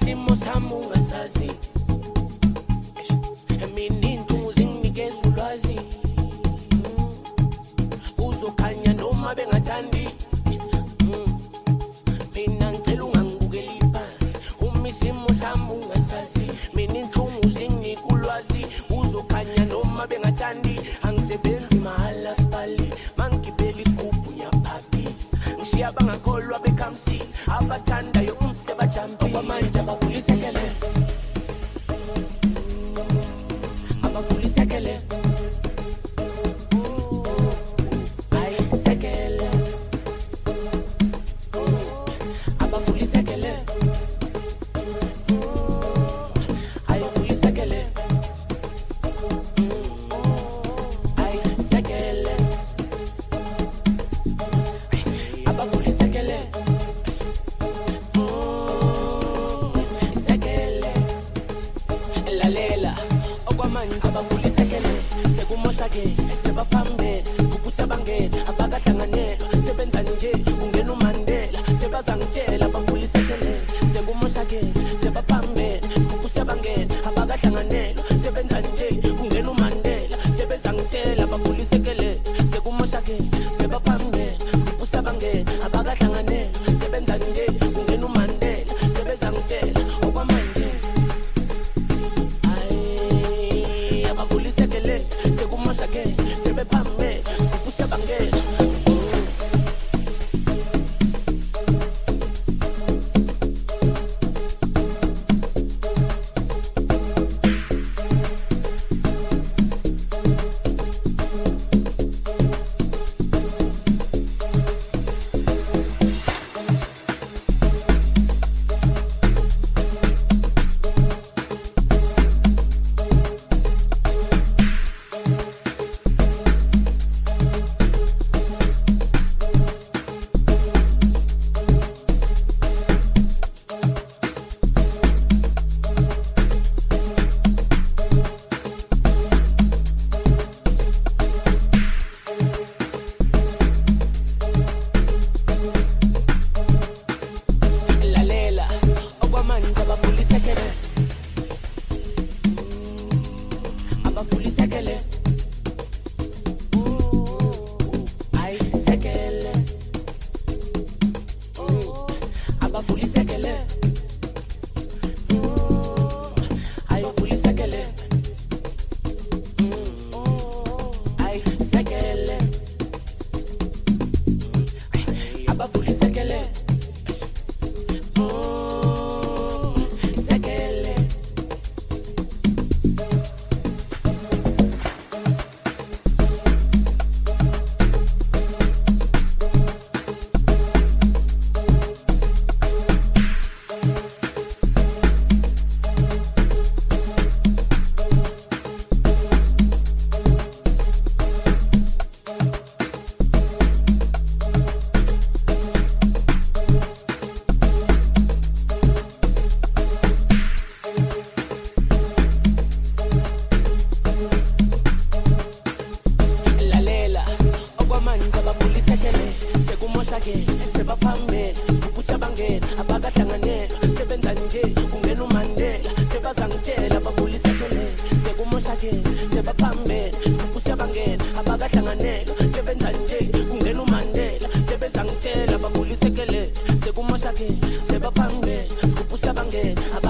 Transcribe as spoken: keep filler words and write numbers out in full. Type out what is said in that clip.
umisimo sami ungasazi emini intungu zinginikeza ulwazi uzokhanya noma bengathandi mina ngicela ungangibukeli phansi umisimo sami ungasazi mina intungu zinginika ulwazi uzokhanya noma bengathandi angisebenzi mahala sibali mangibeli isigubhu ngiyaphapisa ngishiya bangakholwa bekhamsi abathandayo umsebajampi okwamanje abavulisekele abavulisekele ayisekele abavulisekele ayivulisekele ayisekele abavulisekele isekele lalela okwamanje abavulisekele sekumoshake sebaphambe sikupusabangena abakahlanganelwa sebenza nje ungena umandela sebazangitshela abavulisekele sekumoshake sebaphambe sikupusabangena abakahlanganelwa sebenza nje ungena umandela sebezangitshela abavulisekele sekumoshake sebaphambe sikupusabangena abakahlanganelwa sebenza nje ungena umandela sebezangitshela okwamanje ay abavulisekele sekumoshake sebaphambe sikupusabangena lalela okwamanje abavulisekele abavulisekele ayisekele abavulisekele ayivulisekele ayisekele abavulisekele isekele lalela okwamanje abavulisekele sekumoshake sebaphambe sikupusabangena abakahlanganelwa sebenza nje ungena umandela sebazangitshela abavulisekele sekumoshake sebaphambe sikupusabangena abakahlanganelwa sebenza nje ungena umandela sebezangitshela abavulisekele sekumoshake sebaphambe sikupusabangena